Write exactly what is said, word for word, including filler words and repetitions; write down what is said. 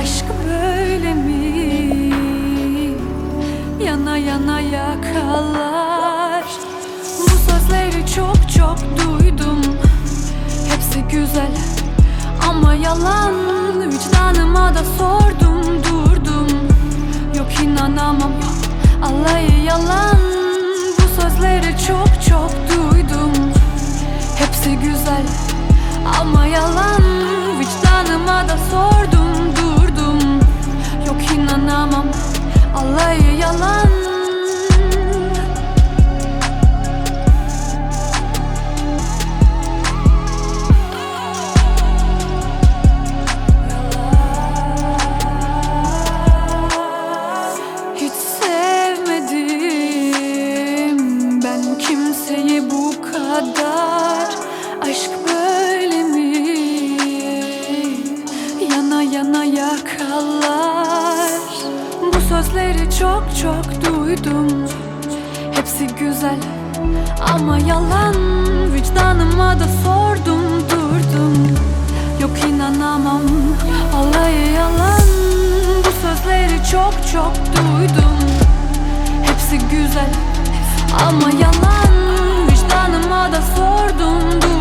Aşk böyle mi? Yana yana yakalar. Bu sözleri çok çok duydum. Hepsi güzel ama yalan. Vicdanıma da sordum durdum. Yok inanamam, alayı yalan. Bu sözleri çok çok duydum. Hepsi güzel ama yalan. Vicdanıma da sordum durdum. Yok inanamam, alayı yalan. Hiç sevmedim ben kimseyi bu kadar. Aşk böyle mi? Yana yana yakalar. Bu sözleri çok çok duydum. Hepsi güzel ama yalan. Vicdanıma da sordum durdum. Yok inanamam, alayı yalan. Bu sözleri çok çok duydum. Hepsi güzel ama yalan. Vicdanıma da sordum durdum.